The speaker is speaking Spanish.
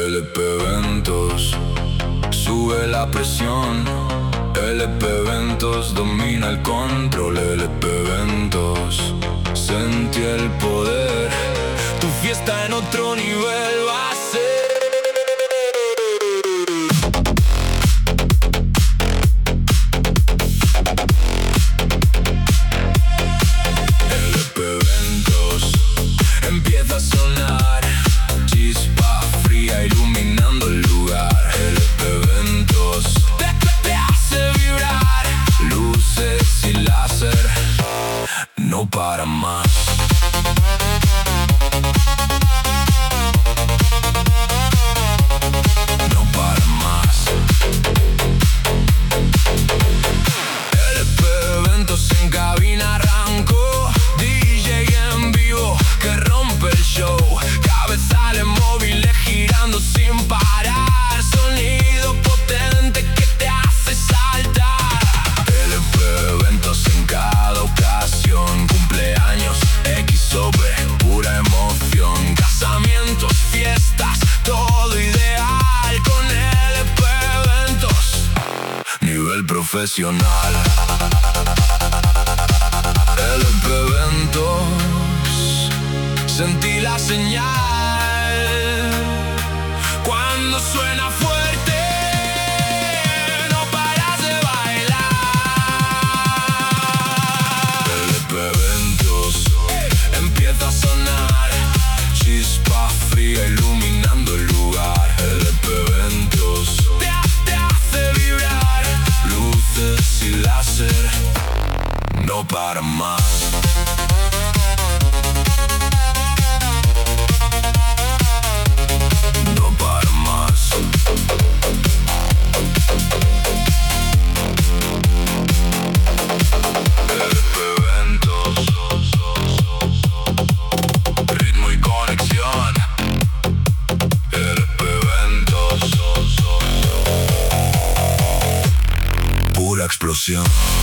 LP Eventos sube la presión. LP Eventos domina el control. LP Eventos sentí el poder. Tu fiesta en otro nivel va a ser. LP Eventos empieza a sonar. Chispa fría iluminando el lugar. LP Eventos te hace vibrar. Luces y láser no para más. No para más. LP Eventos en cabina arrancó. DJ en vivo que rompe el show. Cabezales móviles girando sin parar. Sonido potente que te hace saltar. LP Eventos en cada ocasión. Cumpleaños, XOP, pura emoción. Casamientos, fiestas, todo ideal. Con LP Eventos, nivel profesional. LP Eventos, sentí la señal. Cuando suena fuerte, no paras de bailar. LP Eventos empieza a sonar. Chispa fría iluminando el lugar. LP Eventos te hace vibrar. Luces y láser no para más. No para más. LP Eventos, ritmo y conexión. LP Eventos, pura explosión.